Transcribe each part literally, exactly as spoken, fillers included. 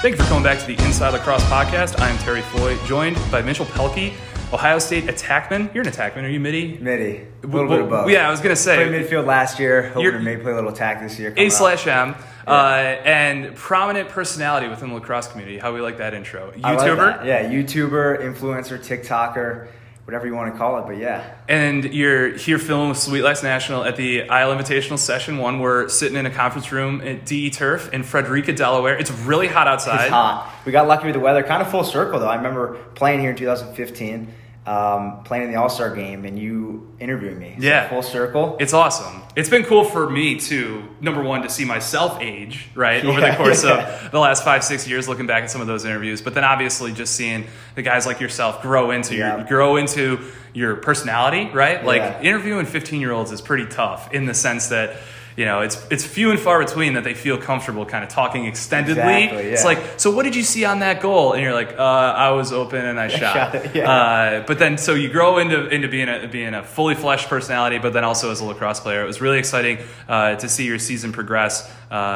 Thank you for coming back to the Inside Lacrosse podcast. I'm Terry Floyd, joined by Mitchell Pelkey, Ohio State attackman. You're an attackman. Are you midi? Midi. A little well, bit of both. Yeah, I was going to say. Played midfield last year. Hoping You're, to maybe play a little attack this year. A slash M. Yeah. Uh, and prominent personality within the lacrosse community. How we like that intro. YouTuber. I like that. Yeah, YouTuber, influencer, TikToker, whatever you want to call it, but yeah. And you're here filming with Sweet Life National at the Isle Invitational Session one. We're sitting in a conference room at D E Turf in Frederica, Delaware. It's really hot outside. It's hot. We got lucky with the weather. Kind of full circle, though. I remember playing here in two thousand fifteen, um, playing in the All-Star game, and you interviewing me. So yeah. Full circle. It's awesome. It's been cool for me, too, number one, to see myself age, right, yeah, over the course yeah. of the last five, six years, looking back at some of those interviews. But then obviously just seeing the guys like yourself grow into yeah. your grow into your personality, right? Like yeah. interviewing fifteen-year-olds is pretty tough in the sense that, you know, it's it's few and far between that they feel comfortable kind of talking extendedly. Exactly, yeah. It's like, so what did you see on that goal? And you're like, uh, I was open and I shot. shot it, yeah. uh, but then, so you grow into into being a being a fully fleshed personality, but then also as a lacrosse player. It was really exciting uh, to see your season progress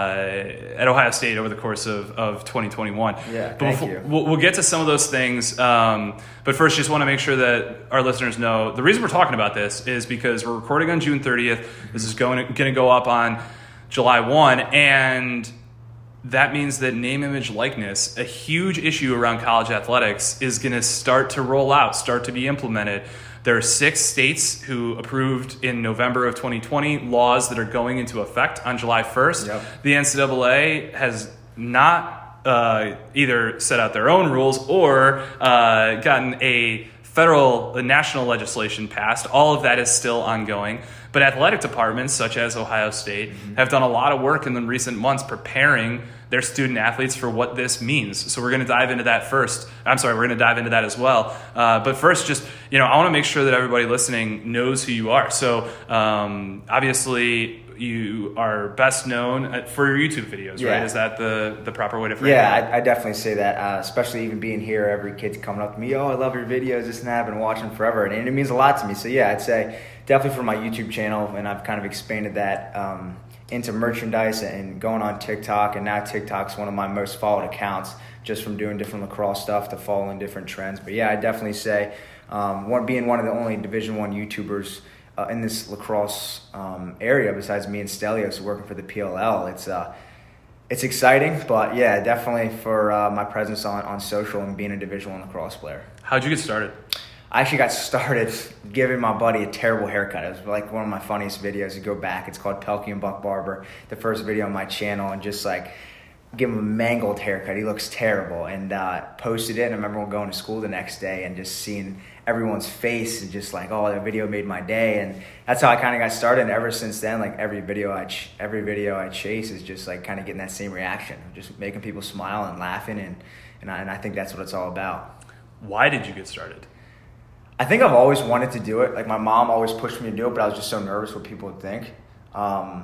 uh, at Ohio State over the course of, of twenty twenty-one. Yeah, but thank before, you. We'll, we'll get to some of those things. Um, but first, just want to make sure that our listeners know the reason we're talking about this is because we're recording on June thirtieth. This is going to, going to go up on July first, and that means that name, image, likeness, a huge issue around college athletics, is going to start to roll out, start to be implemented. There are six states who approved in November of twenty twenty laws that are going into effect on July first. Yep. The N C double A has not uh, either set out their own rules or uh, gotten a federal, a national legislation passed. All of that is still ongoing. But athletic departments, such as Ohio State, mm-hmm. have done a lot of work in the recent months preparing their student athletes for what this means. So we're going to dive into that first. I'm sorry, we're going to dive into that as well. Uh, but first, just, you know, I want to make sure that everybody listening knows who you are. So um, obviously, you are best known for your YouTube videos, yeah. right? Is that the, the proper way to frame yeah, it? Yeah, I, I definitely say that, uh, especially even being here, every kid's coming up to me, oh, I love your videos, this and that, I've been watching forever, and it means a lot to me. So yeah, I'd say definitely for my YouTube channel, and I've kind of expanded that um, into merchandise and going on TikTok, and now TikTok's one of my most followed accounts, just from doing different lacrosse stuff to following different trends. But yeah, I'd definitely say um, one, being one of the only Division One YouTubers Uh, in this lacrosse um, area, besides me and Stelios working for the P L L, it's uh, it's exciting. But yeah, definitely for uh, my presence on, on social and being a Division One lacrosse player. How'd you get started? I actually got started giving my buddy a terrible haircut. It was like one of my funniest videos to go back. It's called Pelkey and Buck Barber, the first video on my channel, and just like give him a mangled haircut. He looks terrible, and uh, posted it. And I remember going to school the next day and just seeing everyone's face and just like, oh, that video made my day. And that's how I kind of got started. And ever since then, like every video I ch- every video I chase is just like kind of getting that same reaction, just making people smile and laughing, and and I, and I think that's what it's all about. Why did you get started? I think I've always wanted to do it. Like my mom always pushed me to do it, but I was just so nervous what people would think. Um,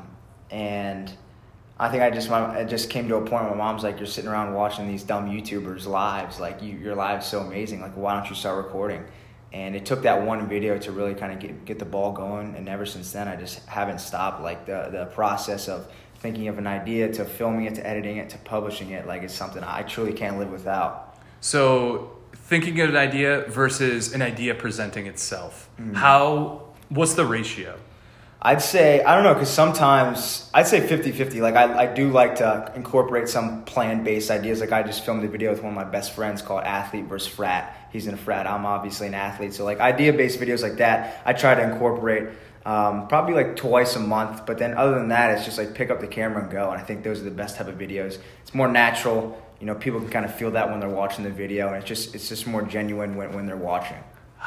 and I think I just my, it just came to a point where my mom's like, you're sitting around watching these dumb YouTubers' lives. Like you, your live's so amazing. Like why don't you start recording? And it took that one video to really kind of get get the ball going. And ever since then, I just haven't stopped. Like the, the process of thinking of an idea to filming it, to editing it, to publishing it, like it's something I truly can't live without. So thinking of an idea versus an idea presenting itself. Mm-hmm. How, what's the ratio? I'd say, I don't know, because sometimes, I'd say fifty-fifty. Like, I, I do like to incorporate some plan-based ideas. Like, I just filmed a video with one of my best friends called Athlete versus Frat. He's in a frat. I'm obviously an athlete. So, like, idea-based videos like that, I try to incorporate um, probably, like, twice a month. But then other than that, it's just, like, pick up the camera and go. And I think those are the best type of videos. It's more natural. You know, people can kind of feel that when they're watching the video. And it's just it's just more genuine when, when they're watching.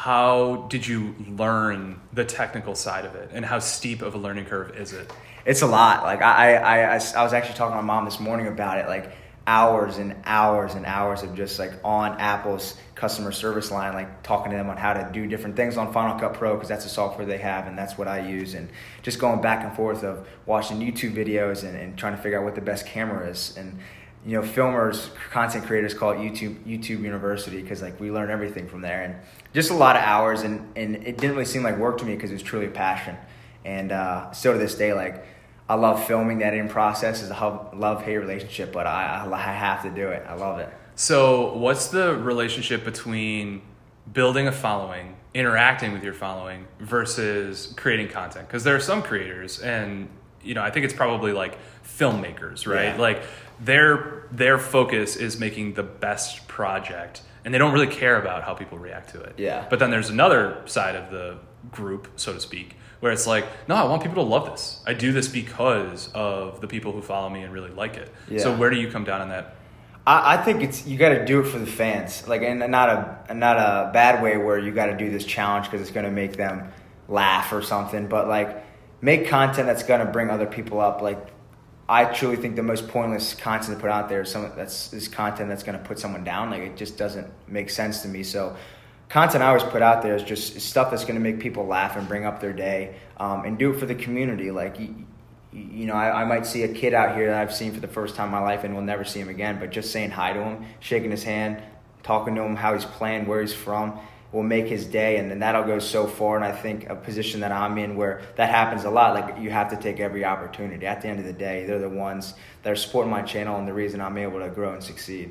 How did you learn the technical side of it, and how steep of a learning curve is it? It's a lot. Like I, I, I, I was actually talking to my mom this morning about it. Like hours and hours and hours of just like on Apple's customer service line, like talking to them on how to do different things on Final Cut Pro, because that's the software they have and that's what I use, and just going back and forth of watching YouTube videos and, and trying to figure out what the best camera is. And you know, filmers, content creators call it YouTube YouTube University, because like we learn everything from there. And just a lot of hours, and, and it didn't really seem like work to me because it was truly a passion. And uh, still to this day, like I love filming. The editing process is a love-hate relationship, but I, I have to do it. I love it. So what's the relationship between building a following, interacting with your following, versus creating content? Because there are some creators, and you know, I think it's probably like filmmakers, right? Yeah. Like their their focus is making the best project, and they don't really care about how people react to it. Yeah. But then there's another side of the group, so to speak, where it's like, no, I want people to love this. I do this because of the people who follow me and really like it. Yeah. So where do you come down on that? I, I think it's you got to do it for the fans, like, and not a not a bad way where you got to do this challenge because it's going to make them laugh or something. But like, make content that's going to bring other people up. Like, I truly think the most pointless content to put out there is some that's is content that's going to put someone down. Like, it just doesn't make sense to me. So content I always put out there is just stuff that's going to make people laugh and bring up their day, um, and do it for the community. Like, you, you know, I, I might see a kid out here that I've seen for the first time in my life and will never see him again, but just saying hi to him, shaking his hand, talking to him, how he's playing, where he's from, will make his day, and then that'll go so far. And I think a position that I'm in where that happens a lot, like, you have to take every opportunity. At the end of the day, they're the ones that are supporting my channel and the reason I'm able to grow and succeed.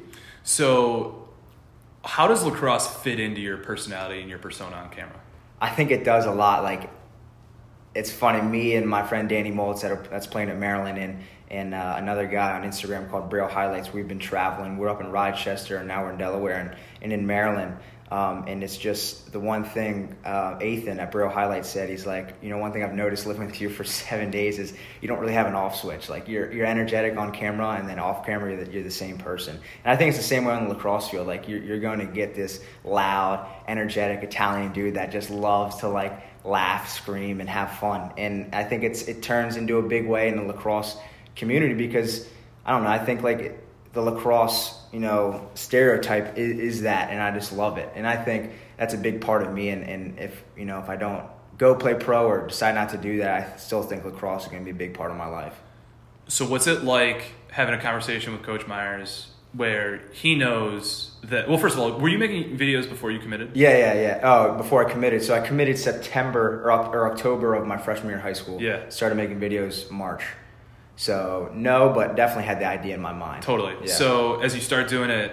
So how does lacrosse fit into your personality and your persona on camera? I think it does a lot. Like, it's funny, me and my friend Danny Moltz that are, that's playing at Maryland, and and uh, another guy on Instagram called Braille Highlights, we've been traveling. We're up in Rochester, and now we're in Delaware and, and in Maryland. Um, and it's just the one thing uh, Ethan at Braille Highlights said. He's like, you know, one thing I've noticed living with you for seven days is you don't really have an off switch. Like, you're you're energetic on camera, and then off camera you're the, you're the same person. And I think it's the same way on the lacrosse field. Like, you're you're going to get this loud, energetic Italian dude that just loves to like laugh, scream, and have fun. And I think it's it turns into a big way in the lacrosse community because I don't know. I think like it, the lacrosse, you know, stereotype is, is that, and I just love it. And I think that's a big part of me. And, and if, you know, if I don't go play pro or decide not to do that, I still think lacrosse is going to be a big part of my life. So what's it like having a conversation with Coach Myers where he knows that, well, first of all, were you making videos before you committed? Yeah, yeah, yeah. Oh, before I committed. So I committed September or, or October of my freshman year of high school. Yeah. Started making videos March. So no, but definitely had the idea in my mind. Totally. Yeah. So as you start doing it,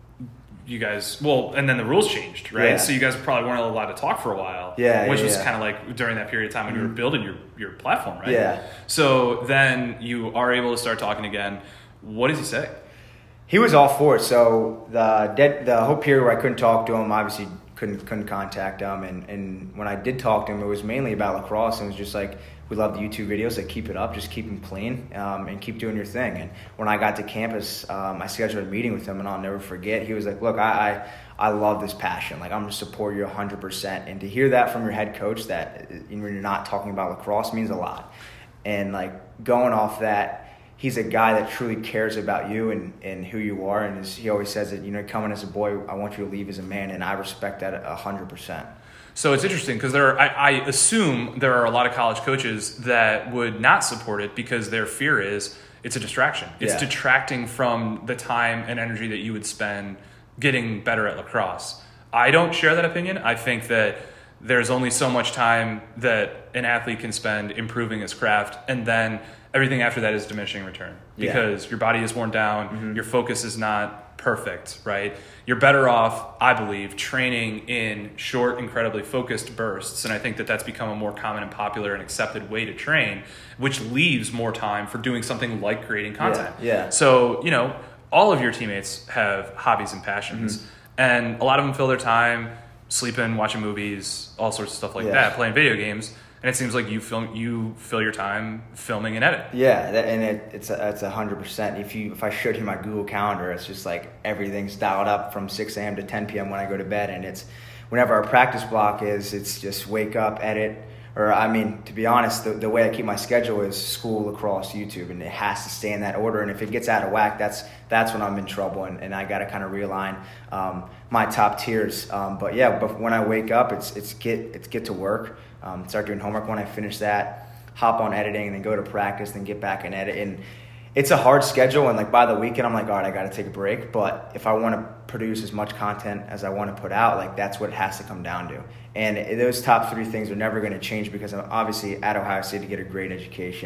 you guys, well, and then the rules changed, right? Yeah. So you guys probably weren't allowed to talk for a while. Yeah, Which yeah, was yeah. kind of like during that period of time when mm-hmm. you were building your, your platform, right? Yeah. So then you are able to start talking again. What does he say? He was all for it. So the dead, the whole period where I couldn't talk to him, obviously couldn't couldn't contact him. And, and when I did talk to him, it was mainly about lacrosse. And it was just like, we love the YouTube videos. Like, keep it up. Just keep them clean, um, and keep doing your thing. And when I got to campus, um, I scheduled a meeting with him, and I'll never forget. He was like, look, I I, I love this passion. Like, I'm going to support you one hundred percent. And to hear that from your head coach that when you're not talking about lacrosse means a lot. And, like, going off that, he's a guy that truly cares about you and, and who you are. And as he always says that, you know, coming as a boy, I want you to leave as a man. And I respect that one hundred percent. So it's interesting because there are, I, I assume there are a lot of college coaches that would not support it because their fear is it's a distraction. It's yeah. detracting from the time and energy that you would spend getting better at lacrosse. I don't share that opinion. I think that there's only so much time that an athlete can spend improving his craft, and then everything after that is diminishing return because yeah. your body is worn down, mm-hmm. your focus is not perfect, right? You're better off, I believe, training in short, incredibly focused bursts, and I think that that's become a more common and popular and accepted way to train, which leaves more time for doing something like creating content. Yeah. yeah. So, you know, all of your teammates have hobbies and passions, mm-hmm. and a lot of them fill their time sleeping, watching movies, all sorts of stuff like yeah. that, playing video games. And it seems like you film, you fill your time filming and edit. Yeah, that, and it, it's a, it's a hundred percent. If you if I showed you my Google Calendar, it's just like everything's dialed up from six a.m. to ten p.m. when I go to bed, and it's whenever our practice block is, it's just wake up, edit. Or I mean, to be honest, the, the way I keep my schedule is school, lacrosse, YouTube, and it has to stay in that order. And if it gets out of whack, that's that's when I'm in trouble, and, and I got to kind of realign um, my top tiers. Um, but yeah, but when I wake up, it's it's get it's get to work. Um, start doing homework. When I finish that, hop on editing, and then go to practice, then get back and edit. And it's a hard schedule, and like by the weekend, I'm like, all right, I got to take a break. But if I want to produce as much content as I want to put out, like that's what it has to come down to. And those top three things are never going to change because I'm obviously at Ohio State to get a great education.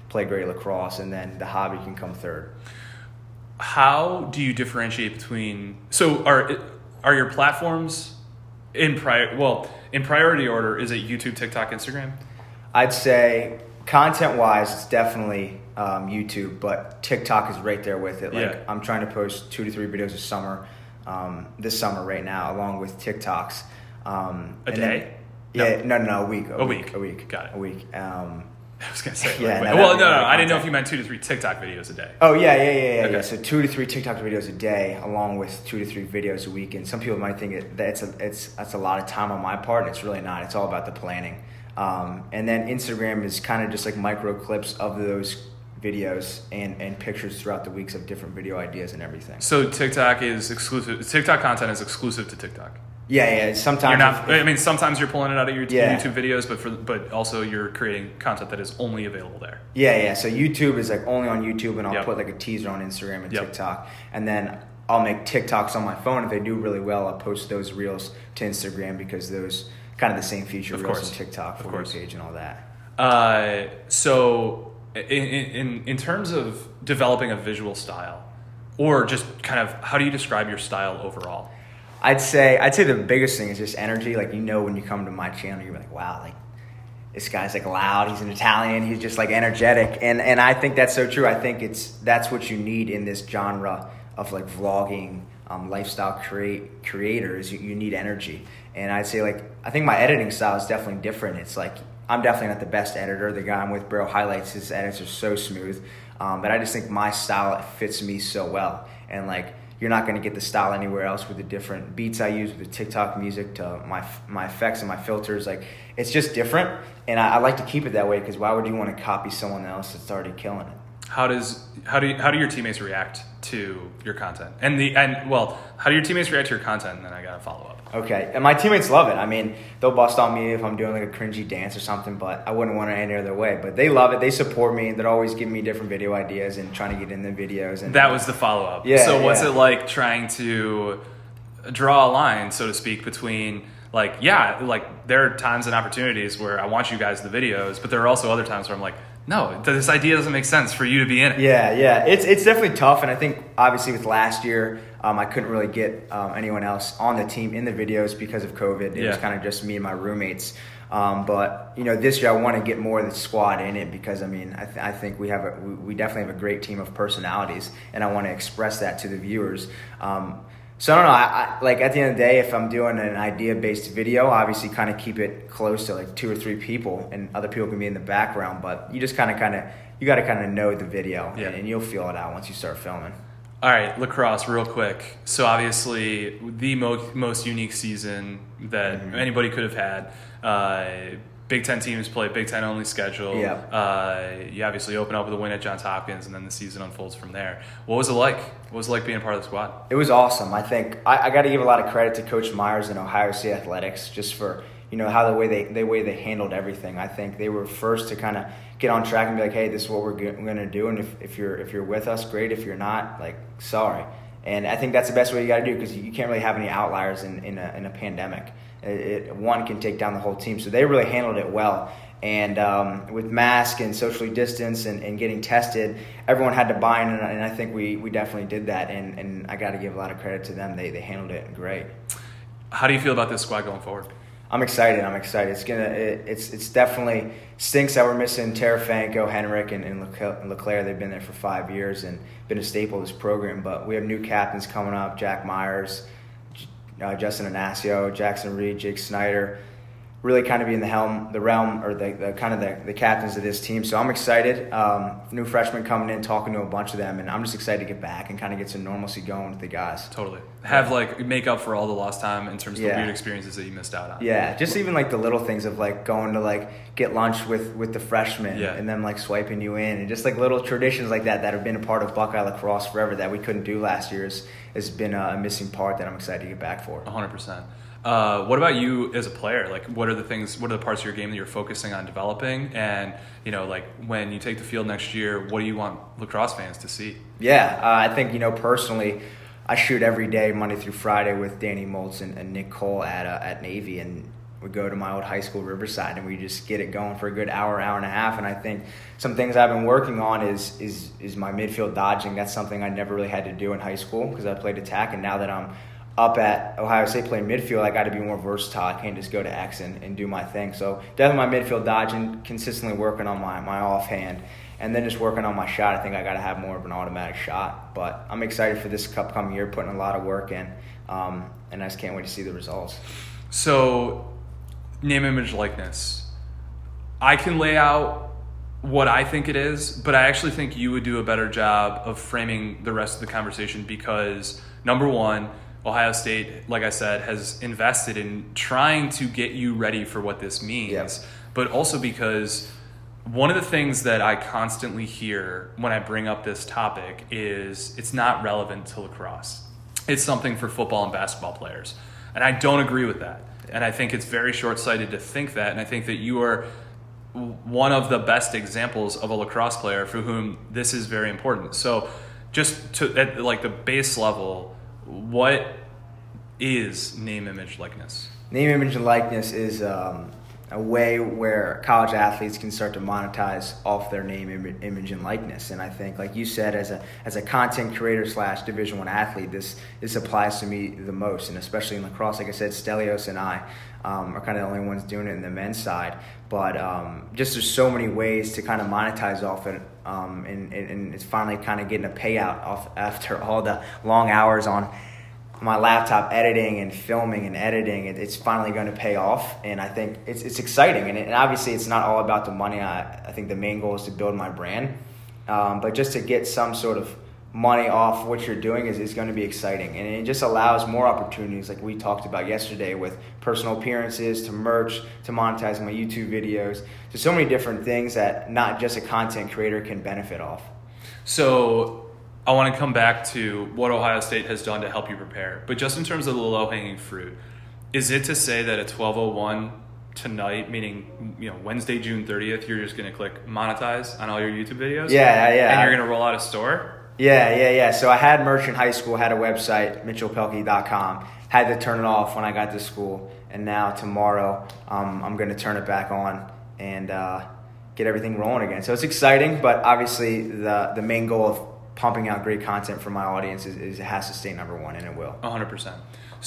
play great lacrosse, and then the hobby can come third. How do you differentiate between, so are are your platforms in prior, well, in priority order, is it YouTube, TikTok, Instagram? I'd say content-wise, it's definitely um, YouTube, but TikTok is right there with it. Like Yeah. I'm trying to post two to three videos a summer, um, this summer right now, along with TikToks. Um, A and day? Then, yeah, no. no, no, a week. A, A week, week. A week. Got it. A week. Um, I was going to say, Yeah, like, no, well, that'd no, be no, like I didn't know content. if you meant two to three TikTok videos a day. Oh yeah, yeah, yeah, yeah, Okay. yeah. So two to three TikTok videos a day, along with two to three videos a week. And some people might think it, that it's a, it's that's a lot of time on my part, and it's really not. It's all about the planning. Um, and then Instagram is kind of just like micro clips of those videos and, and pictures throughout the weeks of different video ideas and everything. So TikTok is exclusive. TikTok content is exclusive to TikTok. Yeah, yeah. Sometimes You're not. if- if- I mean, sometimes you're pulling it out of your Yeah. YouTube videos, but for but also you're creating content that is only available there. Yeah, yeah. So YouTube is like only on YouTube, and I'll Yep. put like a teaser on Instagram and Yep. TikTok, and then I'll make TikToks on my phone. If they do really well, I'll post those reels to Instagram because those kind of the same feature Of reels course. on TikTok, Of for course. page and all that. Uh, so in, in in terms of developing a visual style, or just kind of how do you describe your style overall? I'd say I'd say the biggest thing is just energy. Like, you know, when you come to my channel, you're like, wow, like this guy's like loud. He's an Italian. He's just like energetic, and and I think that's so true. I think it's that's what you need in this genre of like vlogging, um, lifestyle create creators. You, you need energy, and I'd say like I think my editing style is definitely different. It's like I'm definitely not the best editor. The guy I'm with, Bro Highlights, his edits are so smooth, um, but I just think my style fits me so well, and like. You're not going to get the style anywhere else with the different beats I use, with the TikTok music to my my effects and my filters. Like, it's just different, and I, I like to keep it that way because why would you want to copy someone else that's already killing it? How does how do you, how do your teammates react to your content? And the and well, how do your teammates react to your content? And then I got to follow up. Okay, and my teammates love it. I mean, they'll bust on me if I'm doing like a cringy dance or something, but I wouldn't want it any other way. But they love it. They support me. They're always giving me different video ideas and trying to get in the videos. And That was the follow up. Yeah, So what's yeah. it like trying to draw a line, so to speak, between like yeah, like there are times and opportunities where I want you guys the videos, but there are also other times where I'm like, no, this idea doesn't make sense for you to be in it. Yeah, yeah, it's it's definitely tough, and I think obviously with last year, um, I couldn't really get um, anyone else on the team in the videos because of COVID. It Yeah. was kind of just me and my roommates. Um, but you know, this year I want to get more of the squad in it because I mean, I, th- I think we have a we, we definitely have a great team of personalities, and I want to express that to the viewers. Um, So I don't know, I, I, like at the end of the day, if I'm doing an idea-based video, obviously kind of keep it close to like two or three people, and other people can be in the background, but you just kind of, kind of, you got to kind of know the video, Yeah. and, and you'll feel it out once you start filming. All right, lacrosse, real quick. So obviously, the mo- most unique season that Mm-hmm. anybody could have had. Uh, Big Ten teams play Big Ten only schedule. Yeah. Uh, you obviously open up with a win at Johns Hopkins, and then the season unfolds from there. What was it like? What was it like being a part of the squad? It was awesome. I think I, I got to give a lot of credit to Coach Myers and Ohio State Athletics just for you know how the way they the way they handled everything. I think they were first to kind of get on track and be like, hey, this is what we're going to do, and if, if you're if you're with us, great. If you're not, like, sorry. And I think that's the best way you got to do because you can't really have any outliers in in a, in a pandemic. It, it, one can take down the whole team, so they really handled it well. And um, with mask and socially distance and, and getting tested, everyone had to buy in, and, and I think we, we definitely did that. And, and I got to give a lot of credit to them. They they handled it great. How do you feel about this squad going forward? I'm excited. I'm excited. It's gonna. It, it's it's definitely stinks that we're missing Tarafanko, Henrik, and, and Leclerc. Leclerc. They've been there for five years and been a staple of this program. But we have new captains coming up: Jack Myers, uh, Justin Anasio, Jackson Reed, Jake Snyder. Really kind of be in the helm, the realm, or the, the kind of the, the captains of this team. So I'm excited. Um, new freshmen coming in, talking to a bunch of them, and I'm just excited to get back and kind of get some normalcy going with the guys. Totally. Have, like, make up for all the lost time in terms of Yeah. the weird experiences that you missed out on. Yeah, just even like the little things of like going to like get lunch with, with the freshmen Yeah. and then like swiping you in, and just like little traditions like that that have been a part of Buckeye lacrosse forever that we couldn't do last year has, has been a missing part that I'm excited to get back for. one hundred percent. Uh, what about you as a player? Like, what are the things, what are the parts of your game that you're focusing on developing? And, you know, like, when you take the field next year, what do you want lacrosse fans to see? Yeah, uh, I think, you know, personally, I shoot every day, Monday through Friday, with Danny Moltz and, and Nick Cole at uh, at Navy, and we go to my old high school, Riverside, and we just get it going for a good hour, hour and a half. And I think some things I've been working on is is is my midfield dodging. That's something I never really had to do in high school because I played attack, and now that I'm up at Ohio State playing midfield, I got to be more versatile. I can't just go to X and, and do my thing. So definitely my midfield dodging, consistently working on my, my offhand, and then just working on my shot. I think I got to have more of an automatic shot. But I'm excited for this upcoming year, putting a lot of work in, um, and I just can't wait to see the results. So name, image, likeness. I can lay out what I think it is, but I actually think you would do a better job of framing the rest of the conversation because, number one, Ohio State, like I said, has invested in trying to get you ready for what this means, yep. but also because one of the things that I constantly hear when I bring up this topic is it's not relevant to lacrosse. It's something for football and basketball players. And I don't agree with that. And I think it's very short-sighted to think that. And I think that you are one of the best examples of a lacrosse player for whom this is very important. So just to at like the base level, what is name, image, likeness? Name, image, and likeness is um, a way where college athletes can start to monetize off their name, Im- image, and likeness. And I think, like you said, as a as a content creator slash Division One athlete, this this applies to me the most, and especially in lacrosse. Like I said, Stelios and I um, are kind of the only ones doing it in the men's side. But um, just there's so many ways to kind of monetize off it, um, and, and it's finally kind of getting a payout off after all the long hours on my laptop editing and filming and editing. It, it's finally going to pay off, and I think it's it's exciting. And, it, and obviously, it's not all about the money. I, I think the main goal is to build my brand, um, but just to get some sort of money off what you're doing is, is going to be exciting, and it just allows more opportunities like we talked about yesterday with personal appearances to merch to monetizing my YouTube videos to so many different things that not just a content creator can benefit off. So I want to come back to what Ohio State has done to help you prepare, but just in terms of the low-hanging fruit, is it to say that at twelve oh one tonight, meaning you know Wednesday, June thirtieth, you're just going to click monetize on all your YouTube videos? Yeah, yeah. And you're going to roll out a store? Yeah, yeah, yeah. So I had merch in high school, had a website, mitchell pelkey dot com. Had to turn it off when I got to school, and now tomorrow um, I'm going to turn it back on and uh, get everything rolling again. So it's exciting, but obviously the the main goal of pumping out great content for my audience is, is it has to stay number one, and it will. one hundred percent.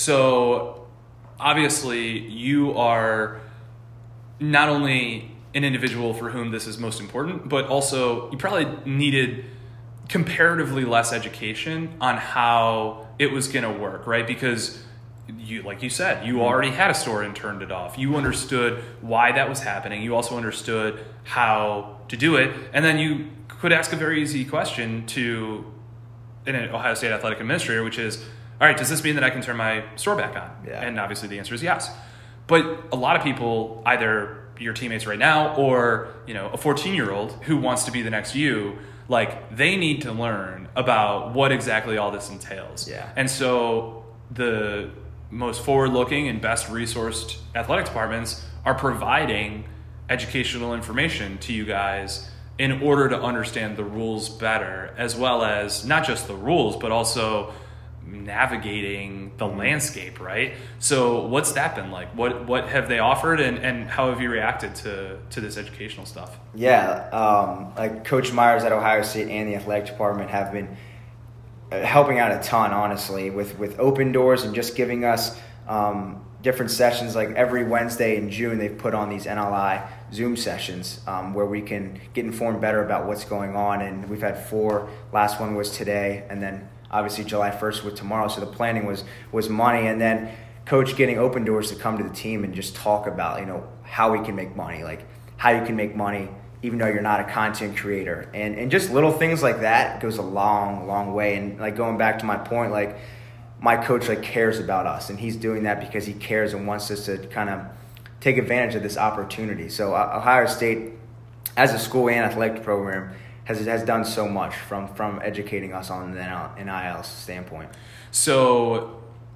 So obviously you are not only an individual for whom this is most important, but also you probably needed comparatively less education on how it was going to work, right? Because you, like you said, you already had a store and turned it off. You understood why that was happening. You also understood how to do it. And then you could ask a very easy question to an Ohio State athletic administrator, which is, all right, does this mean that I can turn my store back on? Yeah. And obviously the answer is yes. But a lot of people, either your teammates right now or, you know, a fourteen-year-old who wants to be the next you, like they need to learn about what exactly all this entails. Yeah. And so the most forward-looking and best resourced athletic departments are providing educational information to you guys in order to understand the rules better, as well as not just the rules, but also navigating the landscape, right? So what's that been like? What what have they offered, and, and how have you reacted to, to this educational stuff? Yeah, um, like Coach Myers at Ohio State and the athletic department have been helping out a ton, honestly, with, with open doors and just giving us um, different sessions. Like every Wednesday in June, they've put on these N L I Zoom sessions um, where we can get informed better about what's going on. And we've had four. Last one was today, and then obviously July first with tomorrow. So the planning was was money, and then Coach getting open doors to come to the team and just talk about, you know, how we can make money, like how you can make money even though you're not a content creator, and and just little things like that goes a long, long way. And like going back to my point, like my coach like cares about us, and he's doing that because he cares and wants us to kind of take advantage of this opportunity. So uh, Ohio State, as a school and athletic program, has has done so much from from educating us on the N I L standpoint. So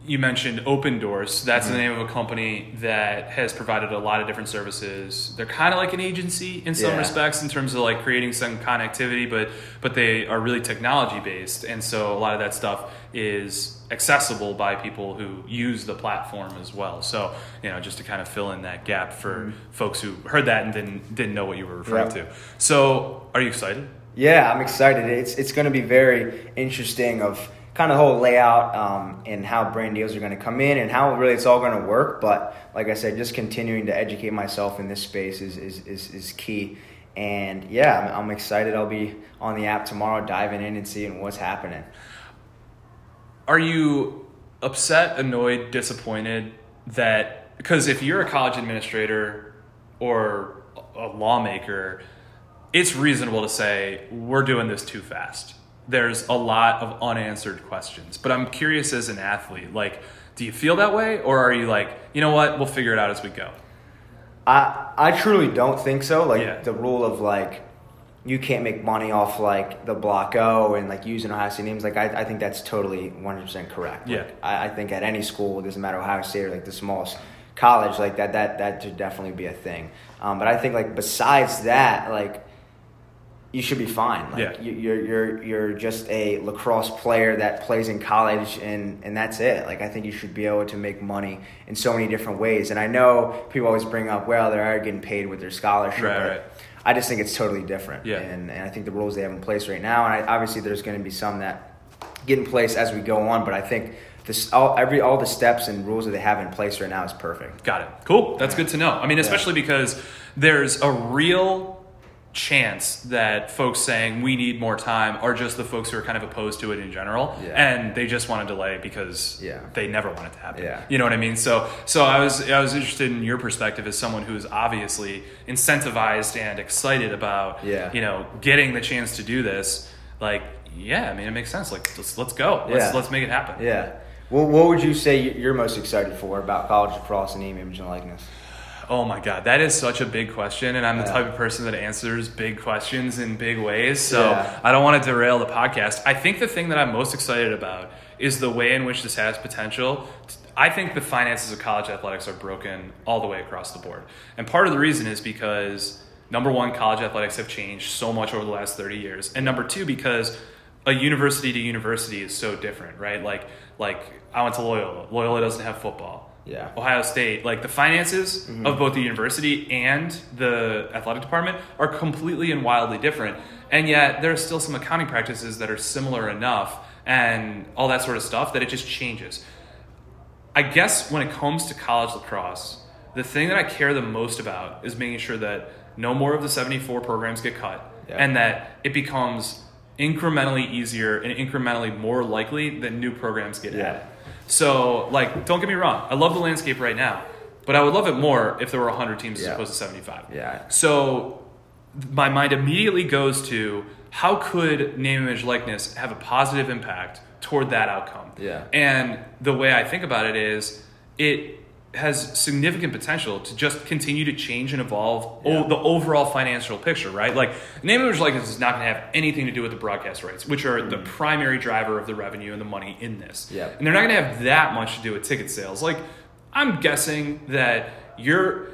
you mentioned Open Doors. That's mm-hmm. the name of a company that has provided a lot of different services. They're kind of like an agency in some yeah. respects in terms of like creating some connectivity, but but they are really technology based, and so a lot of that stuff is accessible by people who use the platform as well. So, you know, just to kind of fill in that gap for mm-hmm. folks who heard that and didn't didn't know what you were referring yeah. to. So, are you excited? Yeah, I'm excited. It's it's going to be very interesting of kind of the whole layout um, and how brand deals are going to come in and how really it's all going to work. But like I said, just continuing to educate myself in this space is is, is, is key. And yeah, I'm, I'm excited. I'll be on the app tomorrow, diving in and seeing what's happening. Are you upset, annoyed, disappointed that, because if you're a college administrator or a lawmaker, it's reasonable to say we're doing this too fast. There's a lot of unanswered questions. But I'm curious as an athlete, like, do you feel that way? Or are you like, you know what, we'll figure it out as we go? I I truly don't think so. Like yeah. the rule of like, you can't make money off like the Block O and like using Ohio State names. Like I, I think that's totally one hundred percent correct. Yeah. Like, I, I think at any school, it doesn't matter Ohio State or like the smallest college, like that, that, that should definitely be a thing. Um, but I think like besides that, like, you should be fine. Like yeah. you, you're you're you're just a lacrosse player that plays in college, and, and that's it. Like I think you should be able to make money in so many different ways. And I know people always bring up, well, they're getting paid with their scholarship. Right, but right. I just think it's totally different. Yeah. And and I think the rules they have in place right now, and I, obviously there's going to be some that get in place as we go on. But I think this all every all the steps and rules that they have in place right now is perfect. Got it. Cool. That's good to know. I mean, especially yeah. because there's a real chance that folks saying we need more time are just the folks who are kind of opposed to it in general, yeah. and they just want to delay because yeah. they never want it to happen. Yeah. You know what I mean? So, so I was I was interested in your perspective as someone who's obviously incentivized and excited about yeah. you know getting the chance to do this. Like, yeah, I mean, it makes sense. Like, let's let's go. Let's yeah. let's make it happen. Yeah. Well, what would you say you're most excited for about college lacrosse and name, image, and likeness? Oh my God, that is such a big question, and I'm the yeah. type of person that answers big questions in big ways, so yeah. I don't want to derail the podcast. I think the thing that I'm most excited about is the way in which this has potential. I think the finances of college athletics are broken all the way across the board, and part of the reason is because, number one, college athletics have changed so much over the last thirty years, and number two, because a university to university is so different, right? Like, like I went to Loyola. Loyola doesn't have football. Yeah. Ohio State, like the finances mm-hmm. of both the university and the athletic department are completely and wildly different. And yet there are still some accounting practices that are similar enough and all that sort of stuff that it just changes. I guess when it comes to college lacrosse, the thing that I care the most about is making sure that no more of the seventy-four programs get cut yeah. and that it becomes incrementally easier and incrementally more likely that new programs get yeah. added. So, like, don't get me wrong. I love the landscape right now, but I would love it more if there were one hundred teams yeah. as opposed to seventy-five. Yeah. So, my mind immediately goes to how could name, image, likeness have a positive impact toward that outcome? Yeah. And the way I think about it is it has significant potential to just continue to change and evolve yeah. o- the overall financial picture, right? Like, name, image, likeness is not going to have anything to do with the broadcast rights, which are mm. the primary driver of the revenue and the money in this. Yeah. And they're not going to have that much to do with ticket sales. Like, I'm guessing that you're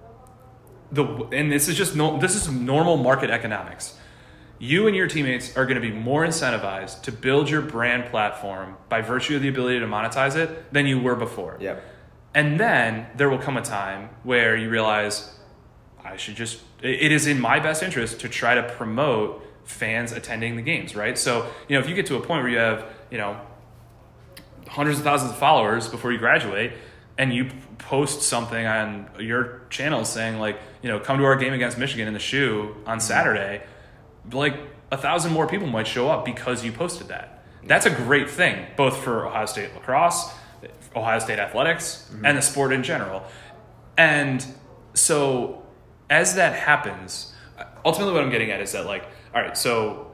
the, and this is just no, this is normal market economics. You and your teammates are going to be more incentivized to build your brand platform by virtue of the ability to monetize it than you were before. Yep. And then there will come a time where you realize I should just, it is in my best interest to try to promote fans attending the games, right? So, you know, if you get to a point where you have, you know, hundreds of thousands of followers before you graduate and you post something on your channel saying like, you know, come to our game against Michigan in the shoe on Saturday, like a thousand more people might show up because you posted that. That's a great thing, both for Ohio State lacrosse, Ohio State athletics, mm-hmm. and the sport in general. And so as that happens, ultimately what I'm getting at is that, like, all right, so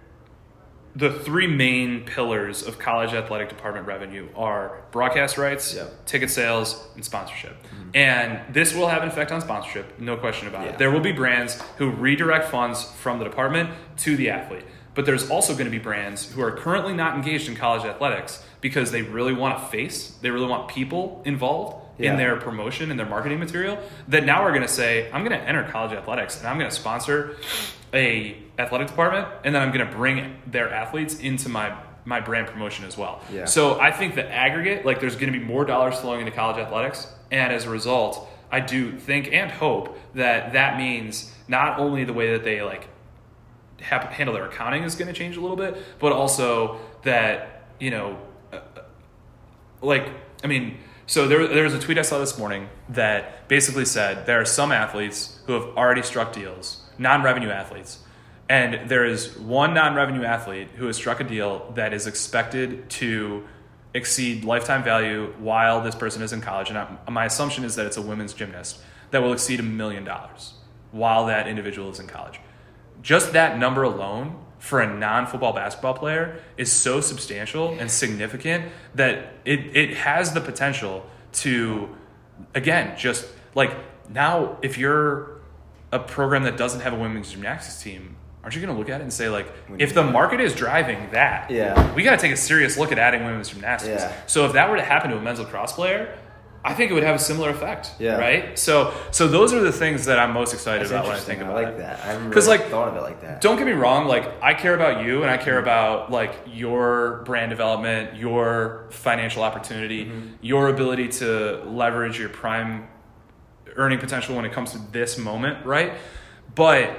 the three main pillars of college athletic department revenue are broadcast rights, yep. ticket sales, and sponsorship. Mm-hmm. And this will have an effect on sponsorship, no question about yeah. it. There will be brands who redirect funds from the department to the athlete. But there's also going to be brands who are currently not engaged in college athletics because they really want a face, they really want people involved yeah. in their promotion and their marketing material, that now are going to say, I'm going to enter college athletics and I'm going to sponsor a athletic department, and then I'm going to bring their athletes into my my brand promotion as well. Yeah. So I think the aggregate, like there's going to be more dollars flowing into college athletics, and as a result, I do think and hope that that means not only the way that they like have, handle their accounting is going to change a little bit, but also that, you know, uh, like, I mean, so there, there was a tweet I saw this morning that basically said there are some athletes who have already struck deals, non-revenue athletes, and there is one non-revenue athlete who has struck a deal that is expected to exceed lifetime value while this person is in college. And I, my assumption is that it's a women's gymnast that will exceed a million dollars while that individual is in college. Just that number alone for a non-football basketball player is so substantial and significant that it, it has the potential to, again, just like now, if you're a program that doesn't have a women's gymnastics team, aren't you going to look at it and say, like, if the market is driving that, yeah. we got to take a serious look at adding women's gymnastics. Yeah. So if that were to happen to a men's lacrosse player, I think it would have a similar effect, yeah. right? So so those are the things that I'm most excited That's about when I think about it. I like it. that. I haven't Because, really like, thought of it like that. Don't get me wrong, like, I care about you and I care about, like, your brand development, your financial opportunity, mm-hmm. your ability to leverage your prime earning potential when it comes to this moment, right? But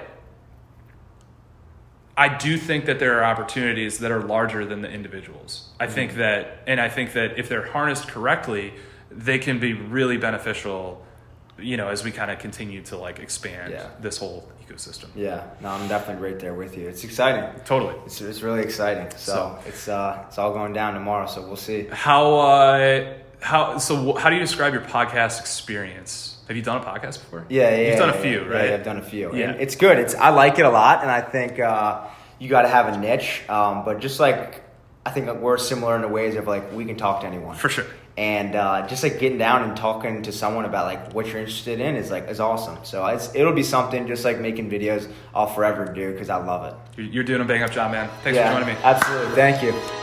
I do think that there are opportunities that are larger than the individuals. I mm-hmm. think that, and I think that if they're harnessed correctly, they can be really beneficial, you know, as we kind of continue to like expand yeah. this whole ecosystem. Yeah, no, I'm definitely right there with you. It's exciting. Totally. It's it's really exciting. So, so it's uh it's all going down tomorrow, so we'll see. How uh how so how do you describe your podcast experience? Have you done a podcast before? Yeah, yeah. You've done yeah, a few, yeah, right? Yeah, I've done a few. Yeah. And it's good. It's I like it a lot, and I think uh, you got to have a niche. Um, but just like I think we're similar in the ways of like we can talk to anyone. For sure. And uh, just like getting down and talking to someone about like what you're interested in is like is awesome. So it's it'll be something just like making videos I'll forever do because I love it. You're doing a bang up job, man. Thanks yeah, for joining me. Absolutely. Thank you.